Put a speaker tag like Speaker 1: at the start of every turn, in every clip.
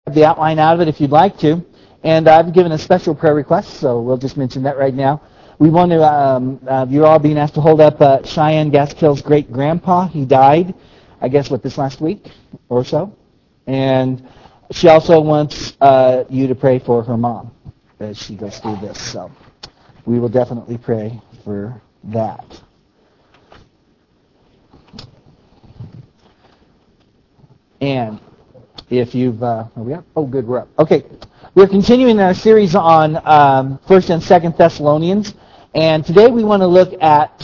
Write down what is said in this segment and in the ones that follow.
Speaker 1: the outline out of it if you'd like to. And I've given a special prayer request, so we'll just mention that right now. We want to, you're all being asked to hold up Cheyenne Gaskell's great-grandpa. He died, I guess, this last week or so. And she also wants you to pray for her mom as she goes through this. So we will definitely pray for that. And if you've, are we up? Oh, good, we're up. Okay, we're continuing our series on 1st and 2nd Thessalonians, and today we want to look at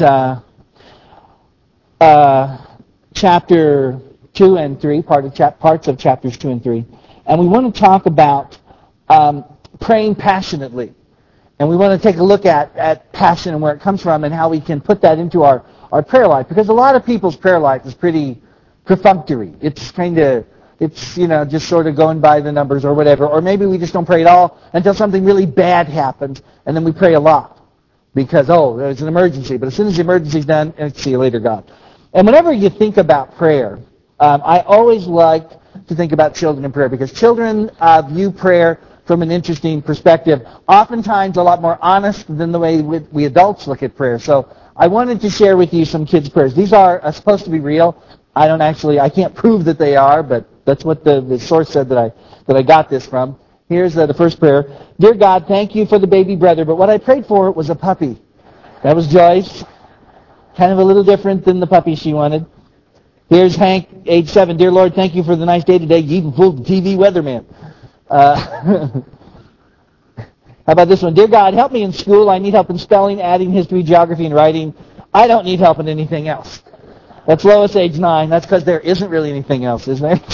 Speaker 1: chapter 2 and 3, parts of chapters 2 and 3, and we want to talk about praying passionately, and we want to take a look at passion and where it comes from and how we can put that into our prayer life, because a lot of people's prayer life is pretty perfunctory. It's just sort of going by the numbers or whatever. Or maybe we just don't pray at all until something really bad happens, and then we pray a lot because, there's an emergency. But as soon as the emergency's done, see you later, God. And whenever you think about prayer, I always like to think about children in prayer because children view prayer from an interesting perspective, oftentimes a lot more honest than the way we adults look at prayer. So I wanted to share with you some kids' prayers. These are supposed to be real. I can't prove that they are, but that's what the source said that I got this from. Here's the first prayer. Dear God, thank you for the baby brother, but what I prayed for was a puppy. That was Joyce. Kind of a little different than the puppy she wanted. Here's Hank, age 7. Dear Lord, thank you for the nice day today. You even fooled the TV weatherman. How about this one? Dear God, help me in school. I need help in spelling, adding, history, geography, and writing. I don't need help in anything else. That's Lois, age 9. That's because there isn't really anything else, is there?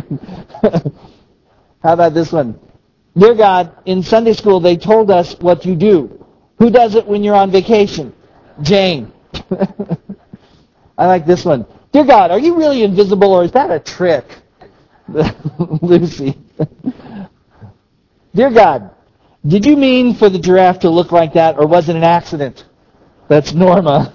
Speaker 1: How about this one? Dear God, in Sunday school they told us what you do. Who does it when you're on vacation? Jane. I like this one. Dear God, are you really invisible or is that a trick? Lucy. Dear God, did you mean for the giraffe to look like that or was it an accident? That's Norma.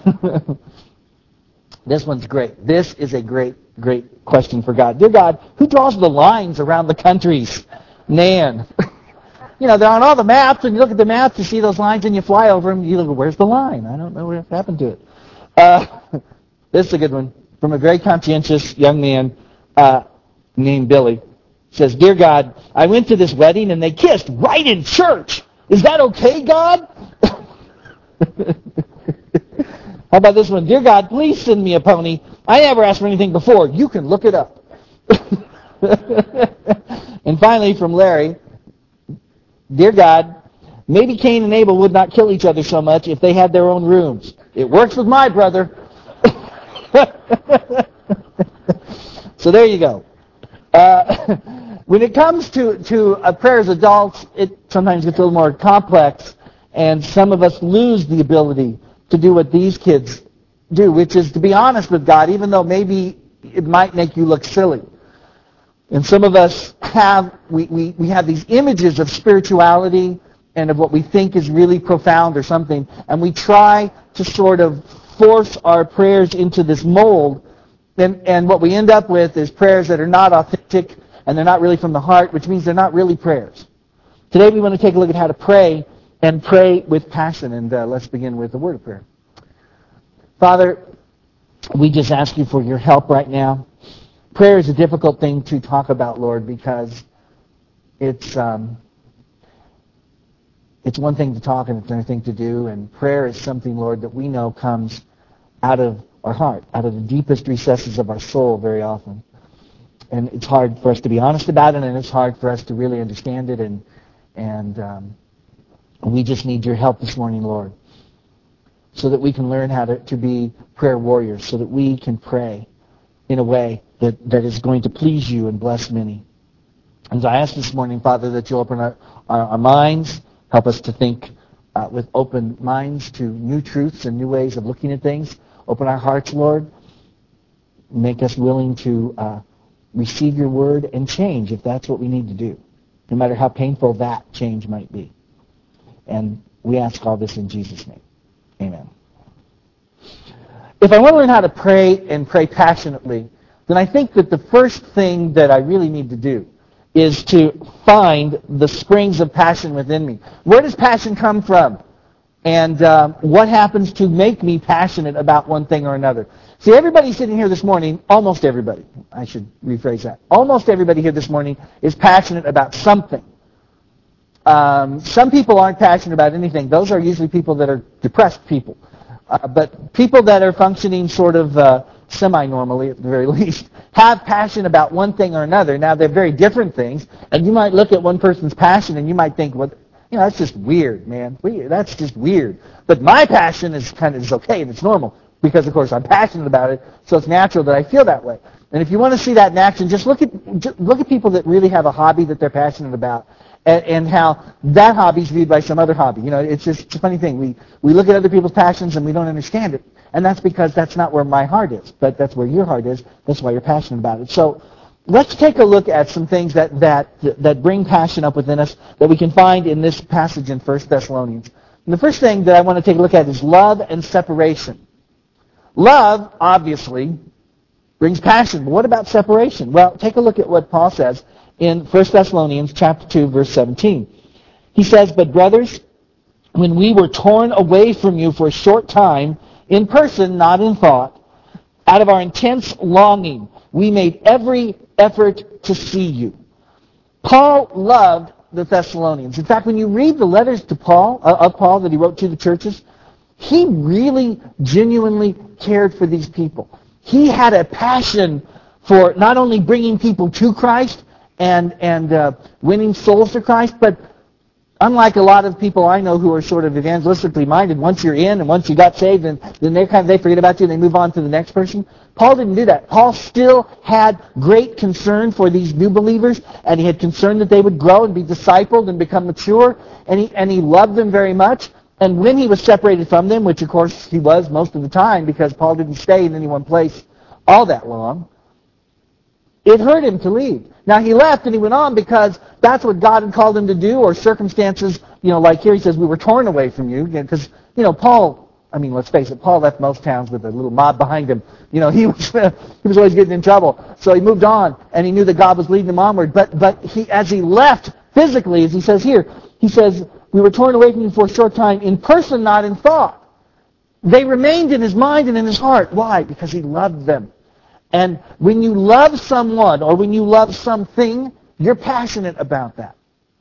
Speaker 1: This one's great. This is a great question for God. Dear God, who draws the lines around the countries? Nan. They're on all the maps, and you look at the maps, you see those lines, and you fly over them, you look, where's the line? I don't know what happened to it. This is a good one. From a very conscientious young man named Billy. It says, Dear God, I went to this wedding, and they kissed right in church. Is that okay, God? How about this one? Dear God, please send me a pony. I never asked for anything before. You can look it up. And finally, from Larry, Dear God, maybe Cain and Abel would not kill each other so much if they had their own rooms. It works with my brother. So there you go. When it comes to prayer as adults, it sometimes gets a little more complex, and some of us lose the ability to do what these kids do, which is to be honest with God, even though maybe it might make you look silly. And some of us have we have these images of spirituality and of what we think is really profound or something, and we try to sort of force our prayers into this mold, and what we end up with is prayers that are not authentic and they're not really from the heart, which means they're not really prayers. Today we want to take a look at how to pray and pray with passion. And let's begin with a word of prayer. Father, we just ask you for your help right now. Prayer is a difficult thing to talk about, Lord, because it's one thing to talk and it's another thing to do. And prayer is something, Lord, that we know comes out of our heart, out of the deepest recesses of our soul very often. And it's hard for us to be honest about it, and it's hard for us to really understand it. And we just need your help this morning, Lord, so that we can learn how to be prayer warriors, so that we can pray in a way that is going to please you and bless many. And so I ask this morning, Father, that you'll open our minds, help us to think with open minds to new truths and new ways of looking at things. Open our hearts, Lord. Make us willing to receive your word and change if that's what we need to do, no matter how painful that change might be. And we ask all this in Jesus' name. Amen. If I want to learn how to pray and pray passionately, then I think that the first thing that I really need to do is to find the springs of passion within me. Where does passion come from? And what happens to make me passionate about one thing or another? See, everybody sitting here this morning, almost everybody, I should rephrase that, almost everybody here this morning is passionate about something. Some people aren't passionate about anything. Those are usually people that are depressed people. But people that are functioning sort of semi-normally, at the very least, have passion about one thing or another. Now, they're very different things, and you might look at one person's passion and you might think, well, that's just weird, man. That's just weird. But my passion is okay and it's normal because, of course, I'm passionate about it, so it's natural that I feel that way. And if you want to see that in action, just look at people that really have a hobby that they're passionate about, and how that hobby is viewed by some other hobby. It's just a funny thing. We look at other people's passions and we don't understand it, and that's because that's not where my heart is, but that's where your heart is. That's why you're passionate about it. So let's take a look at some things that bring passion up within us that we can find in this passage in 1 Thessalonians. And the first thing that I want to take a look at is love and separation. Love, obviously, brings passion. But what about separation? Well, take a look at what Paul says in 1 Thessalonians chapter 2, verse 17. He says, "But brothers, when we were torn away from you for a short time, in person, not in thought, out of our intense longing, we made every effort to see you." Paul loved the Thessalonians. In fact, when you read the letters to Paul that he wrote to the churches, he really genuinely cared for these people. He had a passion for not only bringing people to Christ and winning souls to Christ, but unlike a lot of people I know who are sort of evangelistically minded, once you're in and once you got saved, and then they forget about you and they move on to the next person. Paul didn't do that. Paul still had great concern for these new believers, and he had concern that they would grow and be discipled and become mature, and he loved them very much. And when he was separated from them, which of course he was most of the time because Paul didn't stay in any one place all that long, it hurt him to leave. Now, he left and he went on because that's what God had called him to do, or circumstances, like here he says, we were torn away from you. Because, Paul, let's face it, Paul left most towns with a little mob behind him. He was always getting in trouble. So he moved on, and he knew that God was leading him onward. But as he left physically, as he says here, he says, we were torn away from you for a short time, in person, not in thought. They remained in his mind and in his heart. Why? Because he loved them. And when you love someone or when you love something, you're passionate about that.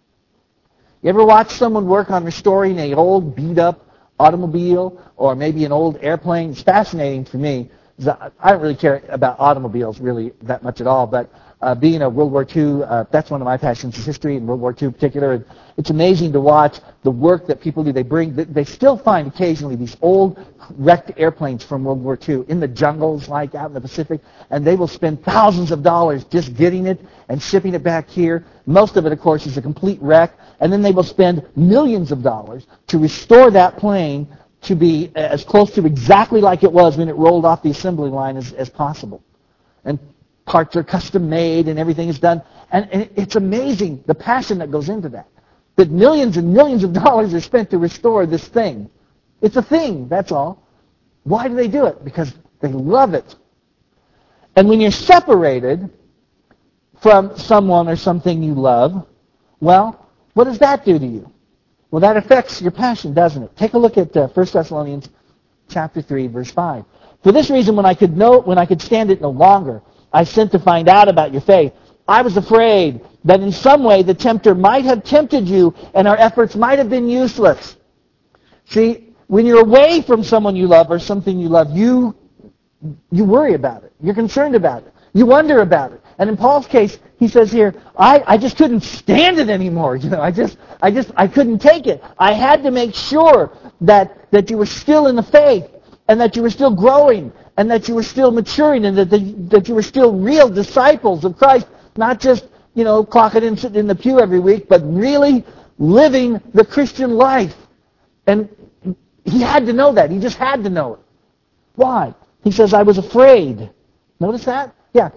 Speaker 1: You ever watch someone work on restoring an old beat-up automobile or maybe an old airplane? It's fascinating for me. I don't really care about automobiles really that much at all, but being a World War II, that's one of my passions, is history and World War II in particular. And it's amazing to watch the work that people do. They still find occasionally these old wrecked airplanes from World War II in the jungles, like out in the Pacific, and they will spend thousands of dollars just getting it and shipping it back here. Most of it, of course, is a complete wreck, and then they will spend millions of dollars to restore that plane to be as close to exactly like it was when it rolled off the assembly line as possible. And parts are custom made and everything is done. And it's amazing the passion that goes into that. That millions and millions of dollars are spent to restore this thing. It's a thing, that's all. Why do they do it? Because they love it. And when you're separated from someone or something you love, well, what does that do to you? Well, that affects your passion, doesn't it? Take a look at 1 Thessalonians chapter 3, verse 5. For this reason, when I could stand it no longer, I sent to find out about your faith. I was afraid that in some way the tempter might have tempted you and our efforts might have been useless. See, when you're away from someone you love or something you love, you worry about it. You're concerned about it. You wonder about it. And in Paul's case, he says here, I just couldn't stand it anymore. I couldn't take it. I had to make sure that you were still in the faith and that you were still growing and that you were still maturing and that you were still real disciples of Christ, not just, clocking in, sitting in the pew every week, but really living the Christian life. And he had to know that. He just had to know it. Why? He says, I was afraid. Notice that? Yeah,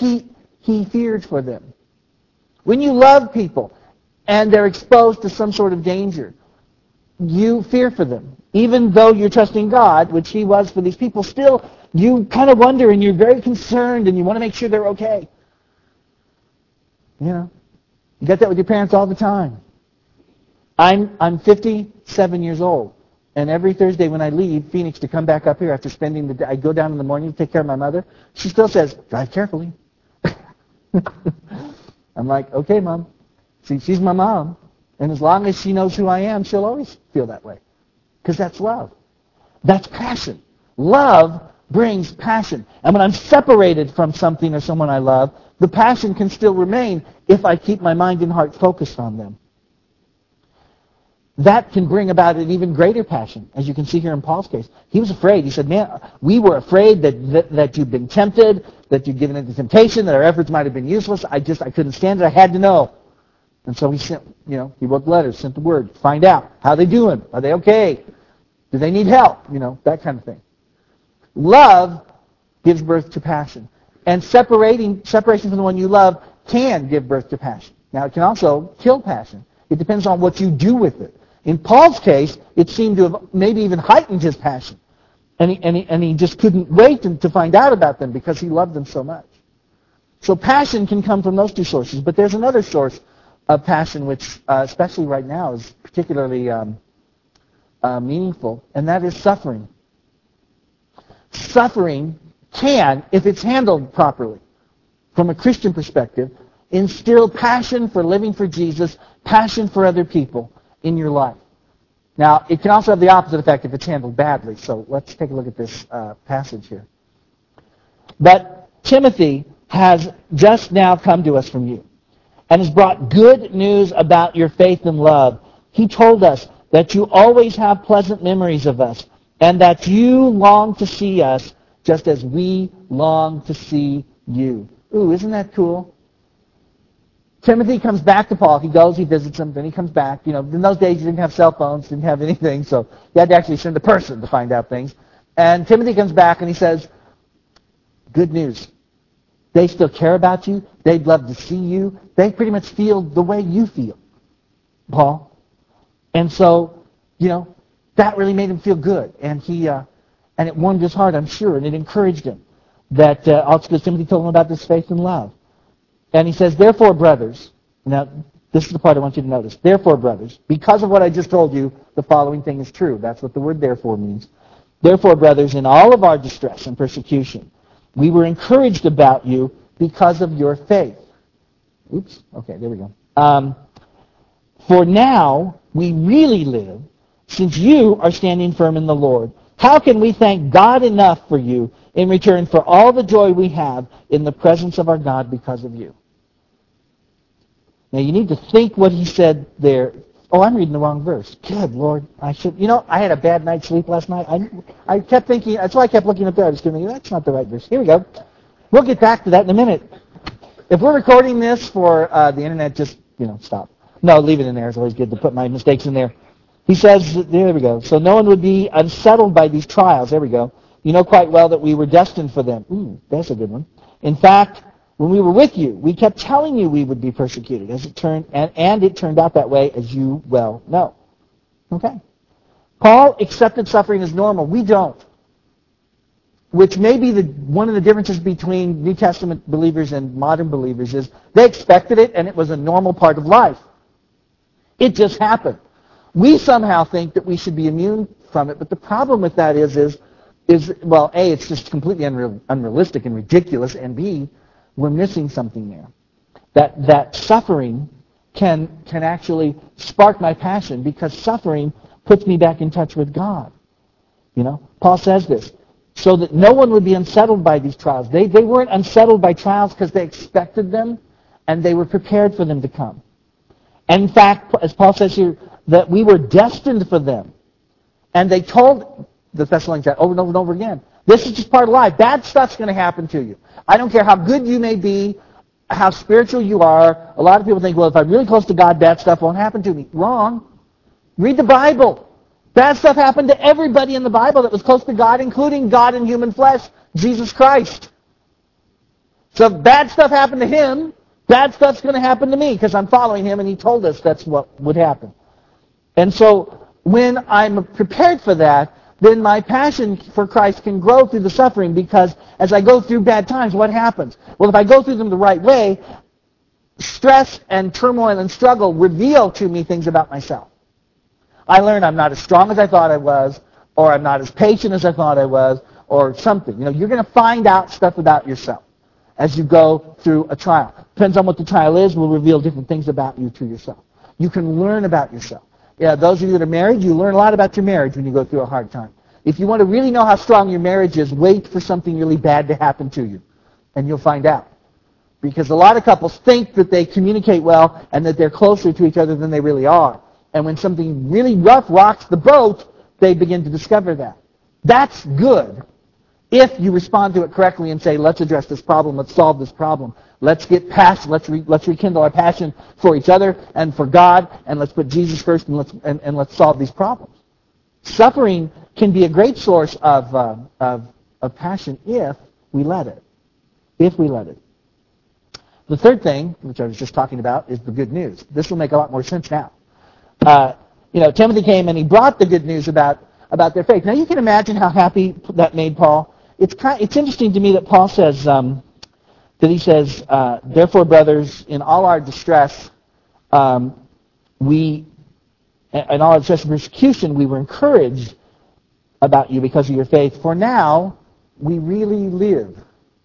Speaker 1: he feared for them. When you love people and they're exposed to some sort of danger, you fear for them. Even though you're trusting God, which he was for these people, still you kind of wonder and you're very concerned and you want to make sure they're okay. You got that with your parents all the time. I'm 57 years old, and every Thursday when I leave Phoenix to come back up here after spending the day, I go down in the morning to take care of my mother. She still says, "Drive carefully." I'm like, "Okay, Mom." See, she's my mom, and as long as she knows who I am, she'll always feel that way, because that's love. That's passion. Love brings passion. And when I'm separated from something or someone I love, the passion can still remain if I keep my mind and heart focused on them. That can bring about an even greater passion, as you can see here in Paul's case. He was afraid. He said, "Man, we were afraid that you've been tempted, that you've given into temptation, that our efforts might have been useless. I couldn't stand it. I had to know." And so he sent, he wrote letters, sent the word, find out how they doing. Are they okay? Do they need help? That kind of thing. Love gives birth to passion. And separation from the one you love can give birth to passion. Now, it can also kill passion. It depends on what you do with it. In Paul's case, it seemed to have maybe even heightened his passion. And he just couldn't wait to find out about them because he loved them so much. So passion can come from those two sources. But there's another source of passion which, especially right now, is particularly meaningful, and that is suffering. Suffering can, if it's handled properly, from a Christian perspective, instill passion for living for Jesus, passion for other people in your life. Now, it can also have the opposite effect if it's handled badly. So let's take a look at this passage here. But Timothy has just now come to us from you and has brought good news about your faith and love. He told us that you always have pleasant memories of us and that you long to see us just as we long to see you. Ooh, isn't that cool? Timothy comes back to Paul. He goes, he visits him, then he comes back. In those days you didn't have cell phones, didn't have anything, so you had to actually send a person to find out things. And Timothy comes back and he says, good news. They still care about you. They'd love to see you. They pretty much feel the way you feel, Paul. And so, that really made him feel good. And and it warmed his heart, I'm sure, and it encouraged him. That also because Timothy told him about this faith and love. And he says, therefore, brothers, now this is the part I want you to notice. Therefore, brothers, because of what I just told you, the following thing is true. That's what the word therefore means. Therefore, brothers, in all of our distress and persecution, we were encouraged about you because of your faith. Oops, okay, there we go. For now we really live, since you are standing firm in the Lord. How can we thank God enough for you in return for all the joy we have in the presence of our God because of you? Now you need to think what he said there. Oh, I'm reading the wrong verse. Good Lord, I should. I had a bad night's sleep last night. I kept thinking. That's why I kept looking up there. I was thinking, that's not the right verse. Here we go. We'll get back to that in a minute. If we're recording this for the internet, just stop. No, leave it in there. It's always good to put my mistakes in there. He says, there we go. So no one would be unsettled by these trials. There we go. You know quite well that we were destined for them. Ooh, that's a good one. In fact, when we were with you, we kept telling you we would be persecuted, as it turned, and it turned out that way, as you well know. Okay. Paul accepted suffering as normal. We don't. Which may be one of the differences between New Testament believers and modern believers is they expected it and it was a normal part of life. It just happened. We somehow think that we should be immune from it, but the problem with that is well, A, it's just completely unrealistic and ridiculous, and B, we're missing something there. That suffering can actually spark my passion because suffering puts me back in touch with God. Paul says this, so that no one would be unsettled by these trials. They weren't unsettled by trials because they expected them and they were prepared for them to come. And in fact, as Paul says here, that we were destined for them. And they told the Thessalonians that over and over and over again. This is just part of life. Bad stuff's going to happen to you. I don't care how good you may be, how spiritual you are. A lot of people think, well, if I'm really close to God, bad stuff won't happen to me. Wrong. Read the Bible. Bad stuff happened to everybody in the Bible that was close to God, including God in human flesh, Jesus Christ. So if bad stuff happened to him, bad stuff's going to happen to me because I'm following him and he told us that's what would happen. And so when I'm prepared for that, then my passion for Christ can grow through the suffering because as I go through bad times, what happens? Well, if I go through them the right way, stress and turmoil and struggle reveal to me things about myself. I learn I'm not as strong as I thought I was, or I'm not as patient as I thought I was, or something. You're going to find out stuff about yourself as you go through a trial. Depends on what the trial is, will reveal different things about you to yourself. You can learn about yourself. Yeah, those of you that are married, you learn a lot about your marriage when you go through a hard time. If you want to really know how strong your marriage is, wait for something really bad to happen to you, and you'll find out. Because a lot of couples think that they communicate well and that they're closer to each other than they really are. And when something really rough rocks the boat, they begin to discover that. That's good if you respond to it correctly and say, let's address this problem, let's solve this problem. Let's get past, let's rekindle our passion for each other and for God, and let's put Jesus first, and let's solve these problems. Suffering can be a great source of passion if we let it. If we let it. The third thing, which I was just talking about, is the good news. This will make a lot more sense now. Timothy came and he brought the good news about their faith. Now you can imagine how happy that made Paul. It's interesting to me that Paul says therefore, brothers, in all our distress, in all our distress and persecution, we were encouraged about you because of your faith. For now, we really live.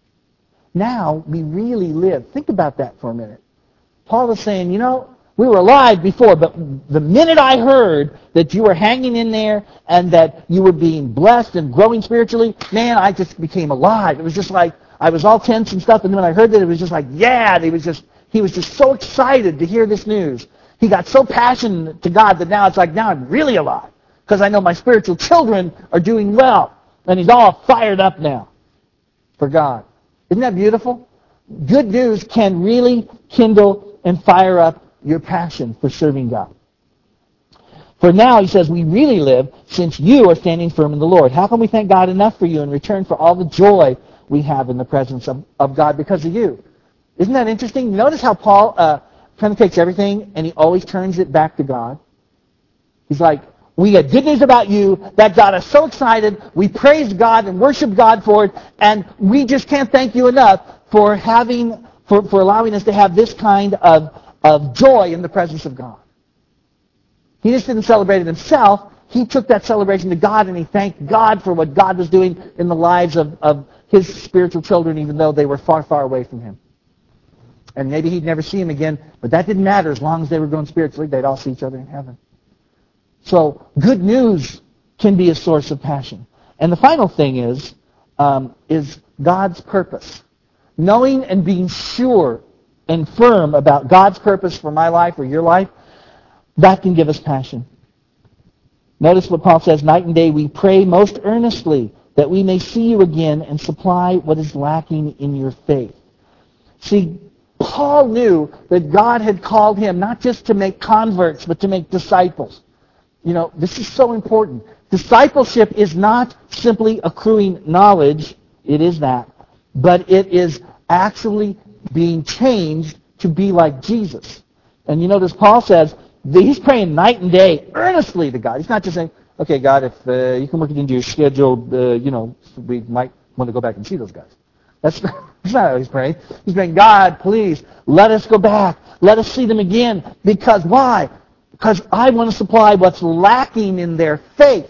Speaker 1: Now we really live. Think about that for a minute. Paul is saying, we were alive before, but the minute I heard that you were hanging in there and that you were being blessed and growing spiritually, man, I just became alive. It was just like I was all tense and stuff, and then when I heard that, it was just like, yeah, he was just so excited to hear this news. He got so passionate to God that now it's like, now I'm really alive because I know my spiritual children are doing well, and he's all fired up now for God. Isn't that beautiful? Good news can really kindle and fire up your passion for serving God. For now, he says, we really live since you are standing firm in the Lord. How can we thank God enough for you in return for all the joy we have in the presence of God because of you? Isn't that interesting? Notice how Paul kind of takes everything and he always turns it back to God. He's like, we had good news about you. That got us so excited. We praised God and worshiped God for it. And we just can't thank you enough for allowing us to have this kind of joy in the presence of God. He just didn't celebrate it himself. He took that celebration to God and he thanked God for what God was doing in the lives of his spiritual children, even though they were far, far away from him. And maybe he'd never see him again, but that didn't matter. As long as they were growing spiritually, they'd all see each other in heaven. So good news can be a source of passion. And the final thing is God's purpose. Knowing and being sure and firm about God's purpose for my life or your life, that can give us passion. Notice what Paul says, night and day we pray most earnestly that we may see you again and supply what is lacking in your faith. See, Paul knew that God had called him not just to make converts, but to make disciples. This is so important. Discipleship is not simply accruing knowledge. It is that. But it is actually being changed to be like Jesus. And as Paul says, he's praying night and day earnestly to God. He's not just saying, okay, God, if you can work it into your schedule, we might want to go back and see those guys. That's not how he's praying. He's praying, God, please, let us go back. Let us see them again. Because why? Because I want to supply what's lacking in their faith.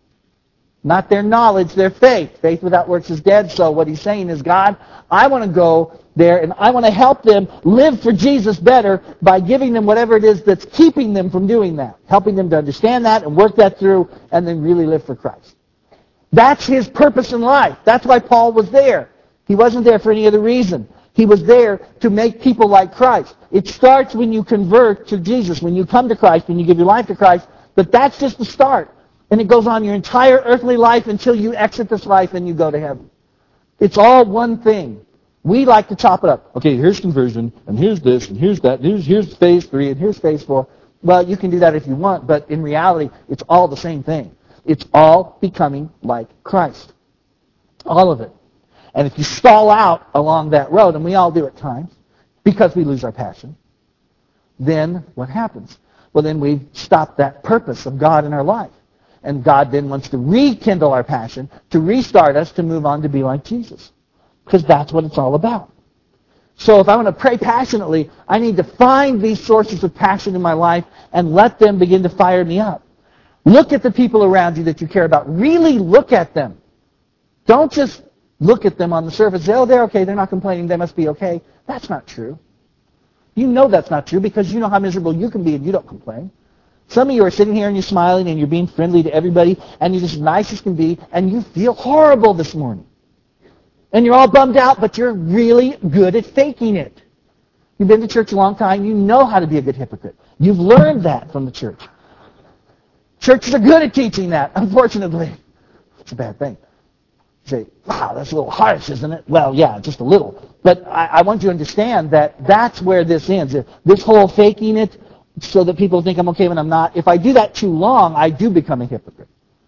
Speaker 1: Not their knowledge, their faith. Faith without works is dead. So what he's saying is, God, I want to go there and I want to help them live for Jesus better by giving them whatever it is that's keeping them from doing that. Helping them to understand that and work that through and then really live for Christ. That's his purpose in life. That's why Paul was there. He wasn't there for any other reason. He was there to make people like Christ. It starts when you convert to Jesus, when you come to Christ, when you give your life to Christ. But that's just the start. And it goes on your entire earthly life until you exit this life and you go to heaven. It's all one thing. We like to chop it up. Okay, here's conversion, and here's this, and here's that, here's phase 3, and here's phase 4. Well, you can do that if you want, but in reality, it's all the same thing. It's all becoming like Christ. All of it. And if you stall out along that road, and we all do at times, because we lose our passion, then what happens? Well, then we've stopped that purpose of God in our life. And God then wants to rekindle our passion, to restart us, to move on to be like Jesus. Because that's what it's all about. So if I want to pray passionately, I need to find these sources of passion in my life and let them begin to fire me up. Look at the people around you that you care about. Really look at them. Don't just look at them on the surface. Say, oh, they're okay. They're not complaining. They must be okay. That's not true. You know that's not true because you know how miserable you can be and you don't complain. Some of you are sitting here and you're smiling and you're being friendly to everybody and you're just nice as can be and you feel horrible this morning. And you're all bummed out, but you're really good at faking it. You've been to church a long time. You know how to be a good hypocrite. You've learned that from the church. Churches are good at teaching that, unfortunately. It's a bad thing. You say, wow, that's a little harsh, isn't it? Well, yeah, just a little. But I want you to understand that that's where this ends. This whole faking it so that people think I'm okay when I'm not. If I do that too long, I do become a hypocrite.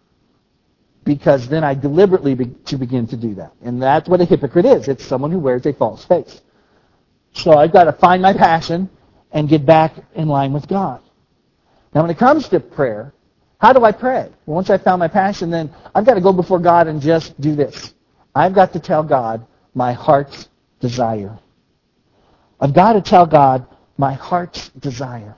Speaker 1: Because then I deliberately begin to do that. And that's what a hypocrite is. It's someone who wears a false face. So I've got to find my passion and get back in line with God. Now when it comes to prayer, how do I pray? Well, once I've found my passion, then I've got to go before God and just do this. I've got to tell God my heart's desire. I've got to tell God my heart's desire.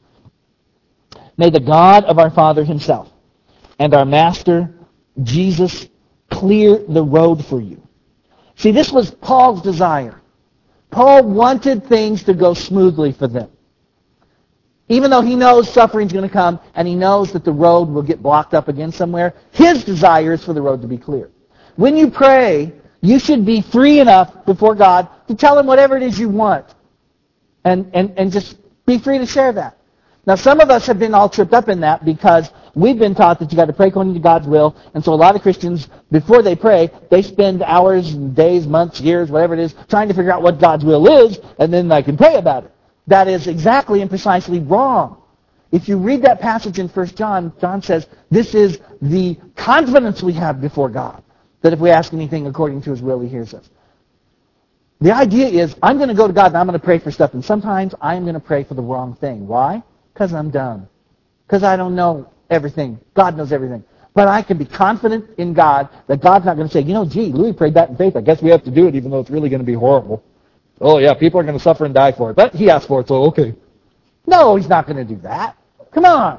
Speaker 1: May the God of our Father himself and our Master Jesus clear the road for you. See, this was Paul's desire. Paul wanted things to go smoothly for them. Even though he knows suffering's going to come and he knows that the road will get blocked up again somewhere, his desire is for the road to be clear. When you pray, you should be free enough before God to tell him whatever it is you want. And just be free to share that. Now, some of us have been all tripped up in that because we've been taught that you got to pray according to God's will, and so a lot of Christians, before they pray, they spend hours, days, months, years, whatever it is, trying to figure out what God's will is, and then they can pray about it. That is exactly and precisely wrong. If you read that passage in 1 John, John says, this is the confidence we have before God, that if we ask anything according to his will, he hears us. The idea is, I'm going to go to God and I'm going to pray for stuff, and sometimes I'm going to pray for the wrong thing. Why? Because I'm dumb. Because I don't know everything. God knows everything. But I can be confident in God that God's not going to say, gee, Louis prayed that in faith. I guess we have to do it even though it's really going to be horrible. Oh, yeah, people are going to suffer and die for it. But he asked for it, so okay. No, he's not going to do that. Come on.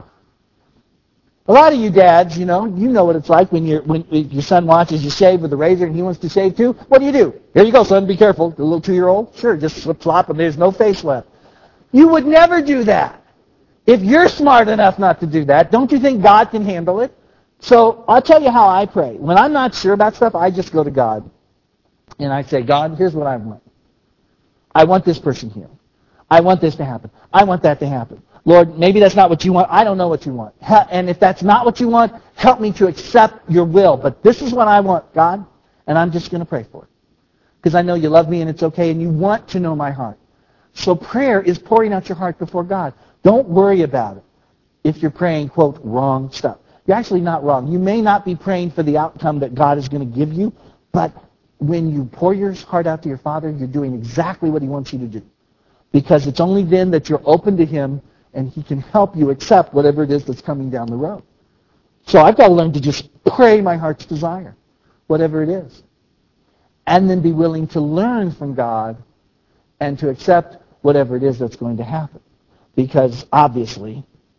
Speaker 1: A lot of you dads, you know what it's like when your son watches you shave with a razor and he wants to shave too. What do? Here you go, son, be careful. The little 2-year-old? Sure, just slip-slop and there's no face left. You would never do that. If you're smart enough not to do that, don't you think God can handle it? So I'll tell you how I pray. When I'm not sure about stuff, I just go to God. And I say, God, here's what I want. I want this person healed. I want this to happen. I want that to happen. Lord, maybe that's not what you want. I don't know what you want. And if that's not what you want, help me to accept your will. But this is what I want, God, and I'm just going to pray for it. Because I know you love me and it's okay and you want to know my heart. So prayer is pouring out your heart before God. Don't worry about it if you're praying, quote, wrong stuff. You're actually not wrong. You may not be praying for the outcome that God is going to give you, but when you pour your heart out to your Father, you're doing exactly what he wants you to do. Because it's only then that you're open to him and he can help you accept whatever it is that's coming down the road. So I've got to learn to just pray my heart's desire, whatever it is. And then be willing to learn from God and to accept whatever it is that's going to happen. Because, obviously,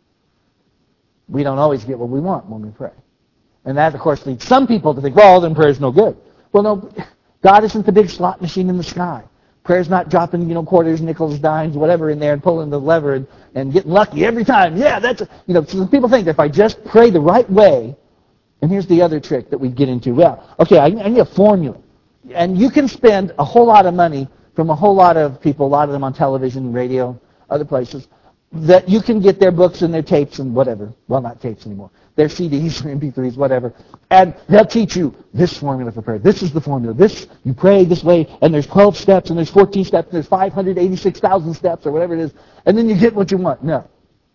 Speaker 1: we don't always get what we want when we pray. And that, of course, leads some people to think, well, then prayer's no good. Well, no, God isn't the big slot machine in the sky. Prayer's not dropping, quarters, nickels, dimes, whatever in there and pulling the lever and getting lucky every time. Yeah, so some people think that if I just pray the right way, and here's the other trick that we get into. Well, okay, I need a formula. And you can spend a whole lot of money from a whole lot of people, a lot of them on television, radio, other places, that you can get their books and their tapes and whatever. Well, not tapes anymore. Their CDs or MP3s, whatever. And they'll teach you this formula for prayer. This is the formula. You pray this way, and there's 12 steps, and there's 14 steps, and there's 586,000 steps, or whatever it is. And then you get what you want. No.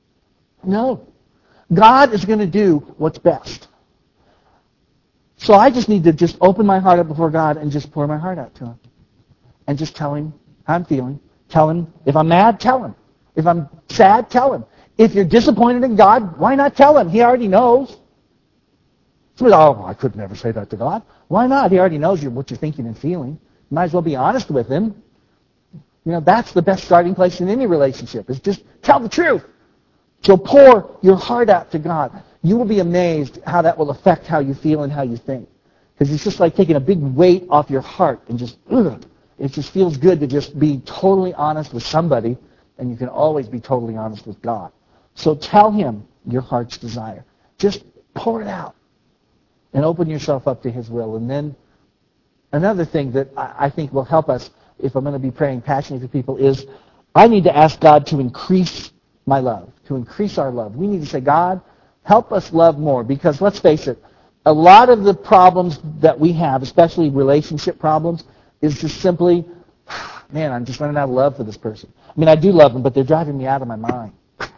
Speaker 1: God is going to do what's best. So I just need to just open my heart up before God and just pour my heart out to him. And just tell him how I'm feeling. Tell him, if I'm mad, tell him. If I'm sad, tell him. If you're disappointed in God, why not tell him? He already knows. Somebody, I could never say that to God. Why not? He already knows what you're thinking and feeling. You might as well be honest with him. That's the best starting place in any relationship, is just tell the truth. So pour your heart out to God. You will be amazed how that will affect how you feel and how you think. Because it's just like taking a big weight off your heart and just, it just feels good to just be totally honest with somebody, and you can always be totally honest with God. So tell Him your heart's desire. Just pour it out and open yourself up to His will. And then another thing that I think will help us if I'm going to be praying passionately for people is I need to ask God to increase my love, to increase our love. We need to say, God, help us love more. Because let's face it, a lot of the problems that we have, especially relationship problems, is just simply, man, I'm just running out of love for this person. I mean, I do love them, but they're driving me out of my mind.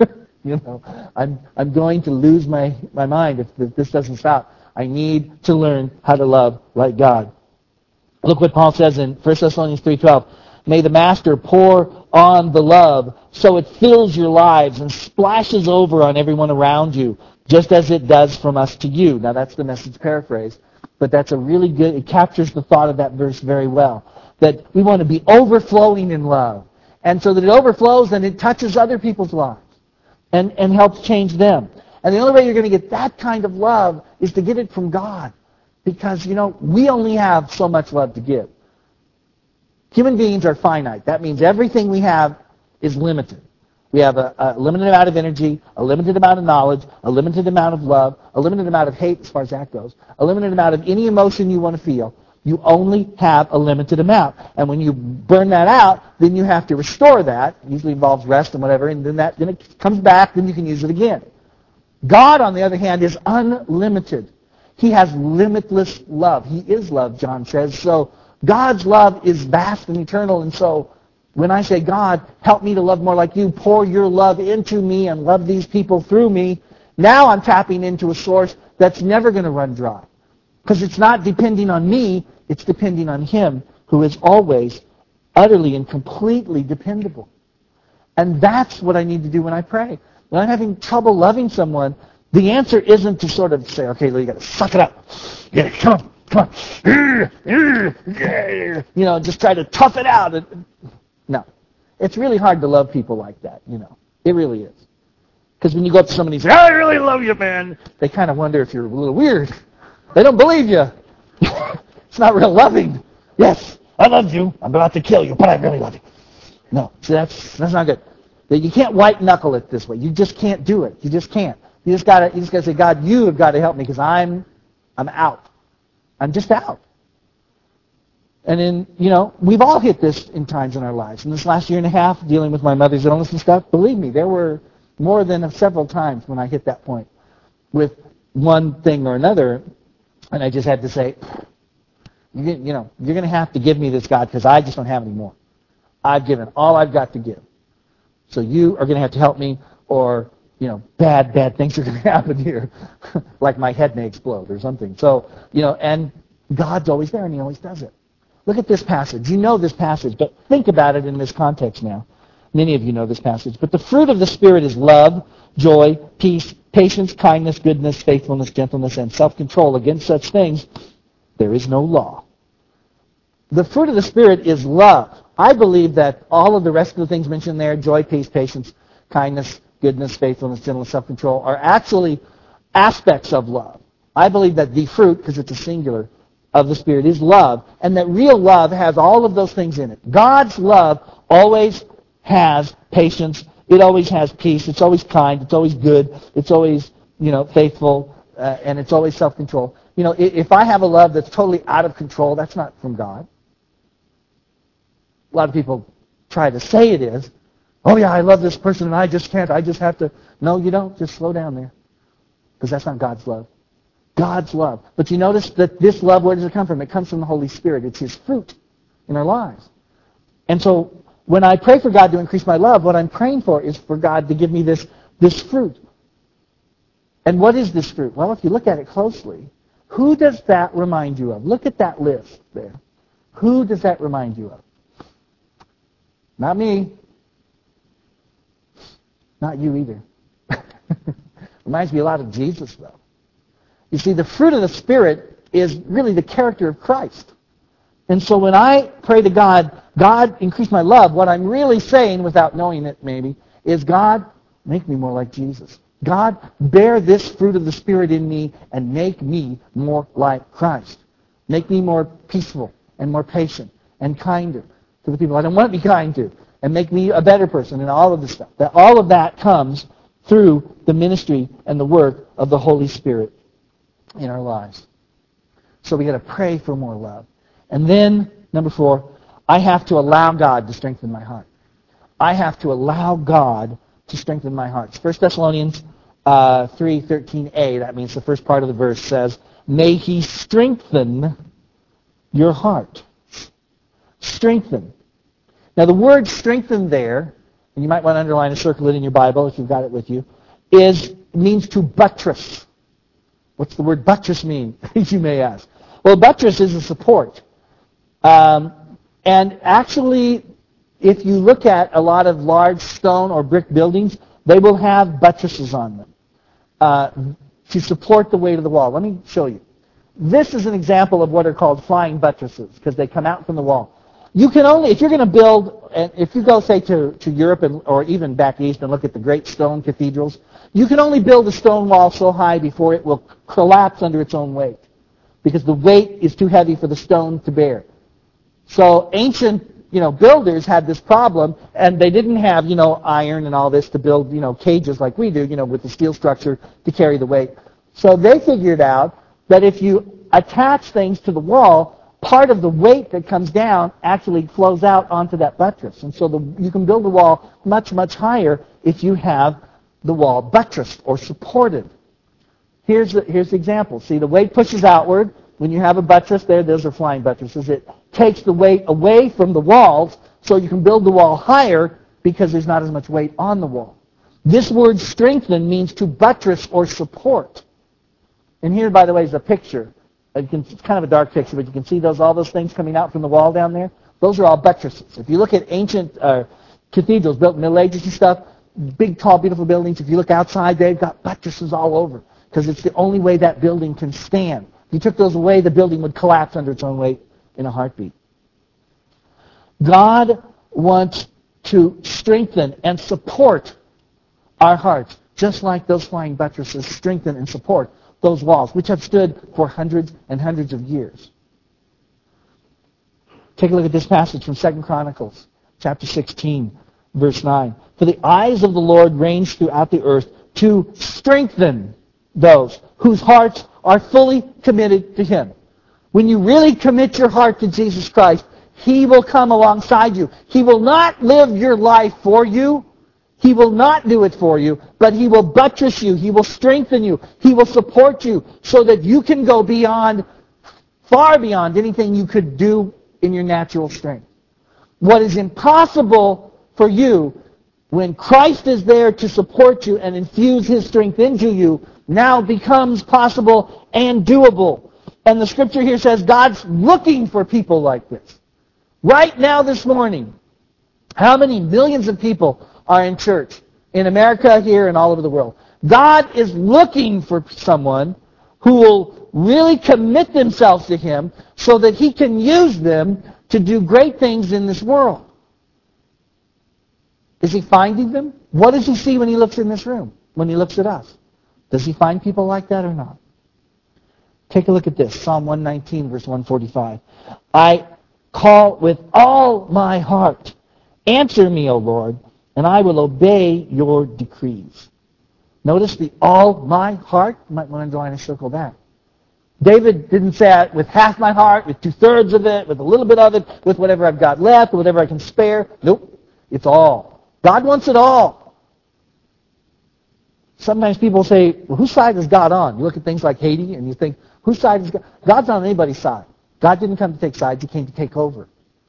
Speaker 1: I'm going to lose my mind if this doesn't stop. I need to learn how to love like God. Look what Paul says in 1 Thessalonians 3:12. May the Master pour on the love so it fills your lives and splashes over on everyone around you, just as it does from us to you. Now that's the Message paraphrase, but that's a really good, it captures the thought of that verse very well. That we want to be overflowing in love. And so that it overflows and it touches other people's lives and helps change them. And the only way you're going to get that kind of love is to get it from God. Because, we only have so much love to give. Human beings are finite. That means everything we have is limited. We have a limited amount of energy, a limited amount of knowledge, a limited amount of love, a limited amount of hate as far as that goes, a limited amount of any emotion you want to feel. You only have a limited amount. And when you burn that out, then you have to restore that. It usually involves rest and whatever, and then it comes back, then you can use it again. God, on the other hand, is unlimited. He has limitless love. He is love, John says. So God's love is vast and eternal. And so when I say, God, help me to love more like you, pour your love into me and love these people through me, now I'm tapping into a source that's never going to run dry. Because it's not depending on me, it's depending on Him, who is always utterly and completely dependable. And that's what I need to do when I pray. When I'm having trouble loving someone, the answer isn't to sort of say, okay, you got to suck it up. Yeah, come on. Just try to tough it out. No. It's really hard to love people like that, It really is. Because when you go up to somebody and say, I really love you, man, they kind of wonder if you're a little weird. They don't believe you. It's not real loving. Yes, I love you. I'm about to kill you, but I really love you. No, see, that's not good. You can't white knuckle it this way. You just can't do it. You just can't. You just gotta say, God, you have got to help me because I'm out. I'm just out. And then, we've all hit this in times in our lives. In this last year and a half, dealing with my mother's illness and stuff, believe me, there were more than several times when I hit that point with one thing or another, and I just had to say, you're going to have to give me this, God, because I just don't have any more. I've given all I've got to give. So you are going to have to help me, or bad things are going to happen here, like my head may explode or something. So, and God's always there, and He always does it. Look at this passage. You know this passage, but think about it in this context now. Many of you know this passage. But the fruit of the Spirit is love, joy, peace, patience, kindness, goodness, faithfulness, gentleness, and self-control. Against such things, there is no law. The fruit of the Spirit is love. I believe that all of the rest of the things mentioned there, joy, peace, patience, kindness, goodness, faithfulness, gentleness, self-control, are actually aspects of love. I believe that the fruit, because it's a singular, of the Spirit is love, and that real love has all of those things in it. God's love always has patience. It always has peace. It's always kind. It's always good. It's always, faithful, and it's always self-control. If I have a love that's totally out of control, that's not from God. A lot of people try to say it is. Oh, yeah, I love this person, and I just can't. I just have to. No, you don't. Just slow down there. Because that's not God's love. God's love. But you notice that this love, where does it come from? It comes from the Holy Spirit. It's His fruit in our lives. And so when I pray for God to increase my love, what I'm praying for is for God to give me this fruit. And what is this fruit? Well, if you look at it closely, who does that remind you of? Look at that list there. Who does that remind you of? Not me. Not you either. Reminds me a lot of Jesus, though. You see, the fruit of the Spirit is really the character of Christ. And so when I pray to God God, increase my love, what I'm really saying, without knowing it maybe, is God, make me more like Jesus. God, bear this fruit of the Spirit in me and make me more like Christ. Make me more peaceful and more patient and kinder to the people I don't want to be kind to. And make me a better person and all of this stuff. That all of that comes through the ministry and the work of the Holy Spirit in our lives. So we got to pray for more love. And then, number 4, I have to allow God to strengthen my heart. I have to allow God to strengthen my heart. 1 Thessalonians 3:13a, that means the first part of the verse says, may He strengthen your heart. Strengthen. Now the word strengthen there, and you might want to underline and circle it in your Bible if you've got it with you, means to buttress. What's the word buttress mean, you may ask? Well, buttress is a support. And actually, if you look at a lot of large stone or brick buildings, they will have buttresses on them to support the weight of the wall. Let me show you. This is an example of what are called flying buttresses because they come out from the wall. You can only, if you're going to build, if you go, say, to Europe or even back east and look at the great stone cathedrals, you can only build a stone wall so high before it will collapse under its own weight because the weight is too heavy for the stone to bear. So ancient, builders had this problem, and they didn't have, iron and all this to build, cages like we do, with the steel structure to carry the weight. So they figured out that if you attach things to the wall, part of the weight that comes down actually flows out onto that buttress. And so you can build the wall much, much higher if you have the wall buttressed or supported. Here's the example. See, the weight pushes outward. When you have a buttress there, those are flying buttresses. It takes the weight away from the walls so you can build the wall higher because there's not as much weight on the wall. This word strengthen means to buttress or support. And here, by the way, is a picture. It's kind of a dark picture, but you can see all those things coming out from the wall down there. Those are all buttresses. If you look at ancient cathedrals built in the Middle Ages and stuff, big, tall, beautiful buildings, if you look outside, they've got buttresses all over because it's the only way that building can stand. If you took those away, the building would collapse under its own weight in a heartbeat. God wants to strengthen and support our hearts, just like those flying buttresses strengthen and support those walls, which have stood for hundreds and hundreds of years. Take a look at this passage from 2 Chronicles, chapter 16, verse 9. For the eyes of the Lord range throughout the earth to strengthen those whose hearts are fully committed to Him. When you really commit your heart to Jesus Christ, He will come alongside you. He will not live your life for you. He will not do it for you, but He will buttress you. He will strengthen you. He will support you so that you can go beyond, far beyond anything you could do in your natural strength. What is impossible for you, when Christ is there to support you and infuse His strength into you, now becomes possible and doable. And the scripture here says God's looking for people like this. Right now this morning, how many millions of people are in church in America, here, and all over the world? God is looking for someone who will really commit themselves to Him so that He can use them to do great things in this world. Is He finding them? What does He see when He looks in this room, when He looks at us? Does He find people like that or not? Take a look at this, Psalm 119, verse 145. I call with all my heart. Answer me, O Lord, and I will obey your decrees. Notice the all my heart. You might want to underline and circle that. David didn't say it with half my heart, with 2/3 of it, with a little bit of it, with whatever I've got left, with whatever I can spare. Nope. It's all. God wants it all. Sometimes people say, well, whose side is God on? You look at things like Haiti and you think, whose side is God? God's not on anybody's side. God didn't come to take sides. He came to take over.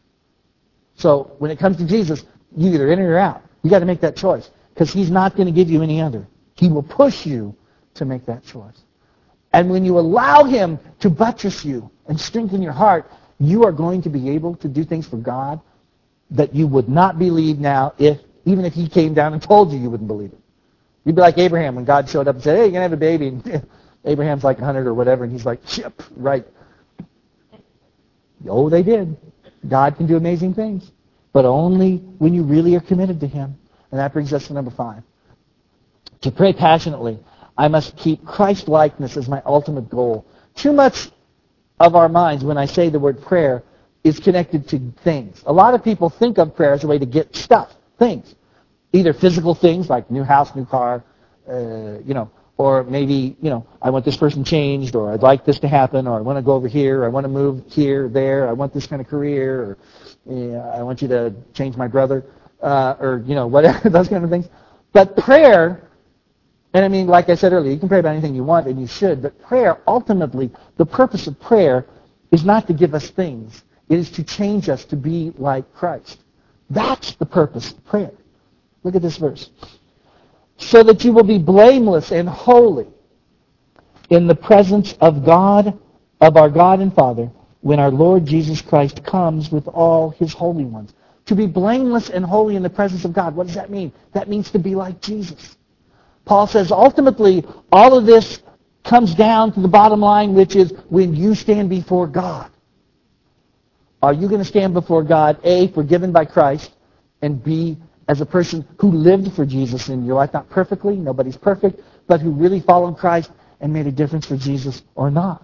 Speaker 1: So when it comes to Jesus, you either in or out. You got to make that choice because He's not going to give you any other. He will push you to make that choice. And when you allow Him to buttress you and strengthen your heart, you are going to be able to do things for God that you would not believe now even if He came down and told you, you wouldn't believe it. You'd be like Abraham when God showed up and said, hey, you're going to have a baby. And Abraham's like 100 or whatever, and he's like, yep, right. Oh, they did. God can do amazing things, but only when you really are committed to Him. And that brings us to number 5. To pray passionately, I must keep Christ-likeness as my ultimate goal. Too much of our minds, when I say the word prayer, is connected to things. A lot of people think of prayer as a way to get stuff, things. Either physical things like new house, new car, or maybe, I want this person changed, or I'd like this to happen, or I want to go over here, or I want to move here, there, I want this kind of career, or I want you to change my brother, or whatever, those kind of things. But prayer, and I mean, like I said earlier, you can pray about anything you want, and you should, but prayer, ultimately, the purpose of prayer is not to give us things. It is to change us to be like Christ. That's the purpose of prayer. Look at this verse. So that you will be blameless and holy in the presence of God, of our God and Father, when our Lord Jesus Christ comes with all His holy ones. To be blameless and holy in the presence of God. What does that mean? That means to be like Jesus. Paul says ultimately all of this comes down to the bottom line, which is when you stand before God. Are you going to stand before God, A, forgiven by Christ, and B, as a person who lived for Jesus in your life, not perfectly, nobody's perfect, but who really followed Christ and made a difference for Jesus or not?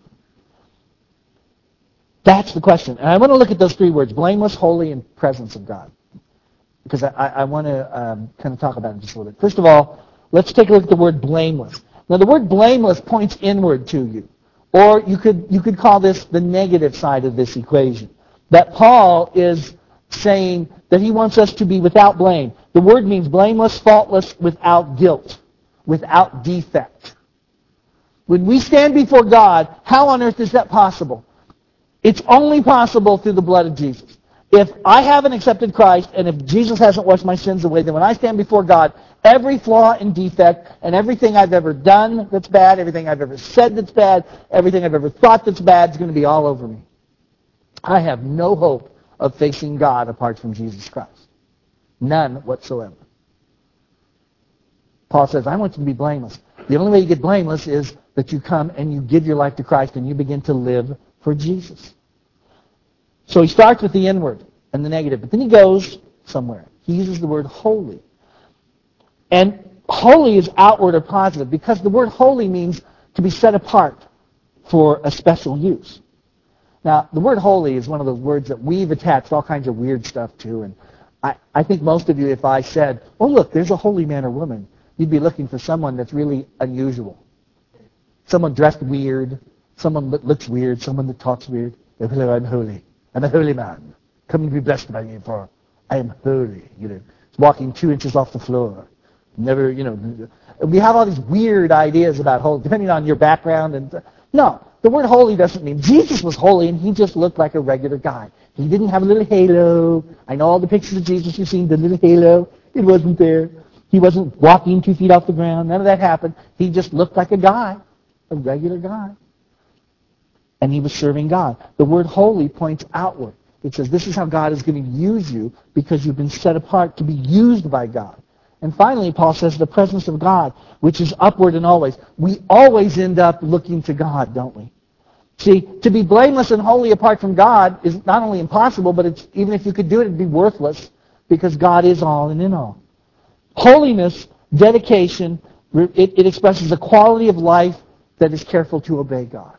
Speaker 1: That's the question. And I want to look at those 3 words, blameless, holy, and presence of God, because I want to kind of talk about it just a little bit. First of all, let's take a look at the word blameless. Now, the word blameless points inward to you, or you could call this the negative side of this equation, that Paul is saying that he wants us to be without blame. The word means blameless, faultless, without guilt, without defect. When we stand before God, how on earth is that possible? It's only possible through the blood of Jesus. If I haven't accepted Christ, and if Jesus hasn't washed my sins away, then when I stand before God, every flaw and defect, and everything I've ever done that's bad, everything I've ever said that's bad, everything I've ever thought that's bad is going to be all over me. I have no hope of facing God apart from Jesus Christ. None whatsoever. Paul says, I want you to be blameless. The only way you get blameless is that you come and you give your life to Christ and you begin to live for Jesus. So he starts with the inward and the negative, but then he goes somewhere. He uses the word holy. And holy is outward or positive, because the word holy means to be set apart for a special use. Now, the word holy is one of those words that we've attached all kinds of weird stuff to, and I think most of you, if I said, oh, look, there's a holy man or woman, you'd be looking for someone that's really unusual. Someone dressed weird, someone that looks weird, someone that talks weird. Hello, I'm holy. I'm a holy man. Come and be blessed by me, for I am holy. Walking 2 inches off the floor. Never, we have all these weird ideas about holy, depending on your background. And no, the word holy doesn't mean Jesus was holy and he just looked like a regular guy. He didn't have a little halo. I know all the pictures of Jesus you've seen, the little halo. It wasn't there. He wasn't walking 2 feet off the ground. None of that happened. He just looked like a guy, a regular guy. And he was serving God. The word holy points outward. It says this is how God is going to use you because you've been set apart to be used by God. And finally, Paul says the presence of God, which is upward and always. We always end up looking to God, don't we? See, to be blameless and holy apart from God is not only impossible, but it's, even if you could do it, it'd be worthless because God is all and in all. Holiness, dedication, it expresses a quality of life that is careful to obey God.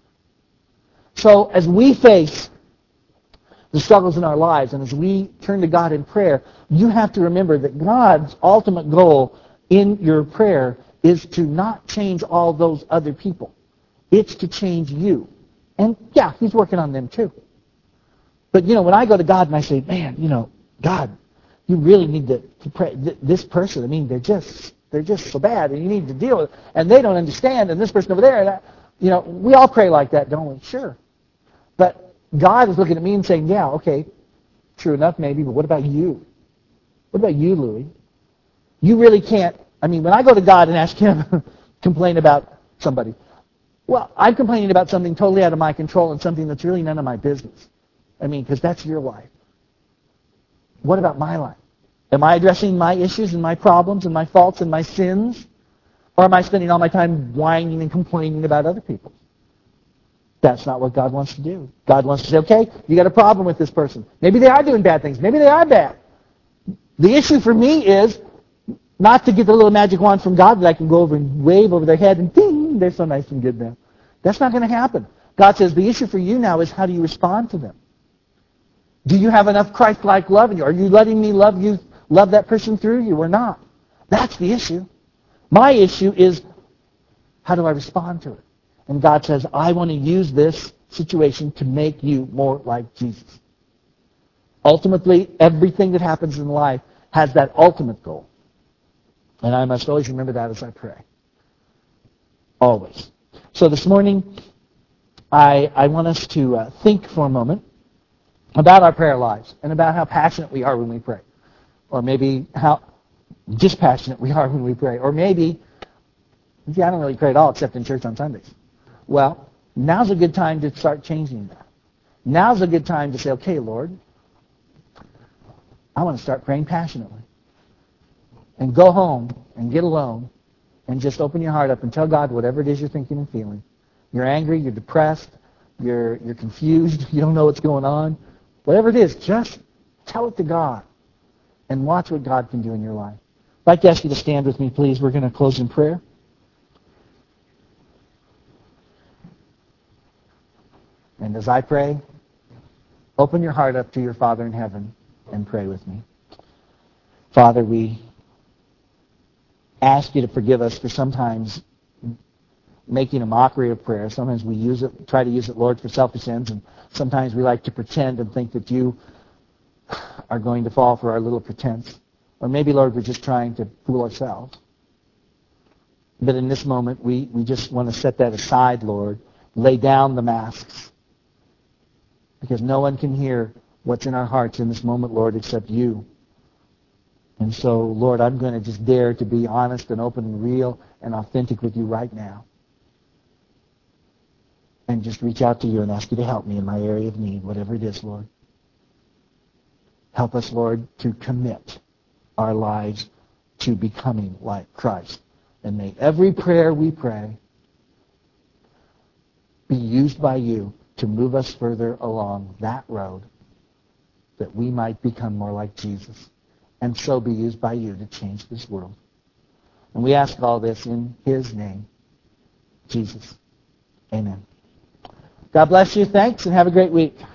Speaker 1: So as we face the struggles in our lives and as we turn to God in prayer, you have to remember that God's ultimate goal in your prayer is to not change all those other people. It's to change you. And yeah, He's working on them too. But when I go to God and I say, man, God, you really need to pray. This person, they're just so bad and you need to deal with it. And they don't understand, and this person over there, we all pray like that, don't we? Sure. But God is looking at me and saying, yeah, okay, true enough maybe, but what about you? What about you, Louis? You really can't. When I go to God and ask Him, complain about somebody, well, I'm complaining about something totally out of my control and something that's really none of my business. Because that's your life. What about my life? Am I addressing my issues and my problems and my faults and my sins? Or am I spending all my time whining and complaining about other people? That's not what God wants to do. God wants to say, okay, you got a problem with this person. Maybe they are doing bad things. Maybe they are bad. The issue for me is not to get the little magic wand from God that I can go over and wave over their head and ding, they're so nice and good now. That's not going to happen. God says the issue for you now is how do you respond to them? Do you have enough Christ-like love in you? Are you letting me love that person through you or not? That's the issue. My issue is how do I respond to it? And God says, I want to use this situation to make you more like Jesus. Ultimately, everything that happens in life has that ultimate goal. And I must always remember that as I pray. Always. So this morning, I want us to think for a moment about our prayer lives and about how passionate we are when we pray. Or maybe how dispassionate we are when we pray. Or maybe, I don't really pray at all except in church on Sundays. Well, now's a good time to start changing that. Now's a good time to say, okay, Lord, I want to start praying passionately. And go home and get alone and just open your heart up and tell God whatever it is you're thinking and feeling. You're angry, you're depressed, you're confused, you don't know what's going on. Whatever it is, just tell it to God and watch what God can do in your life. I'd like to ask you to stand with me, please. We're going to close in prayer. And as I pray, open your heart up to your Father in heaven and pray with me. Father, we ask you to forgive us for sometimes making a mockery of prayer. Sometimes we try to use it, Lord, for selfish ends, and sometimes we like to pretend and think that you are going to fall for our little pretense. Or maybe, Lord, we're just trying to fool ourselves. But in this moment, we just want to set that aside, Lord, lay down the masks. Because no one can hear what's in our hearts in this moment, Lord, except you. And so, Lord, I'm going to just dare to be honest and open and real and authentic with you right now. And just reach out to you and ask you to help me in my area of need, whatever it is, Lord. Help us, Lord, to commit our lives to becoming like Christ. And may every prayer we pray be used by you to move us further along that road that we might become more like Jesus and so be used by you to change this world. And we ask all this in his name, Jesus. Amen. God bless you. Thanks, and have a great week.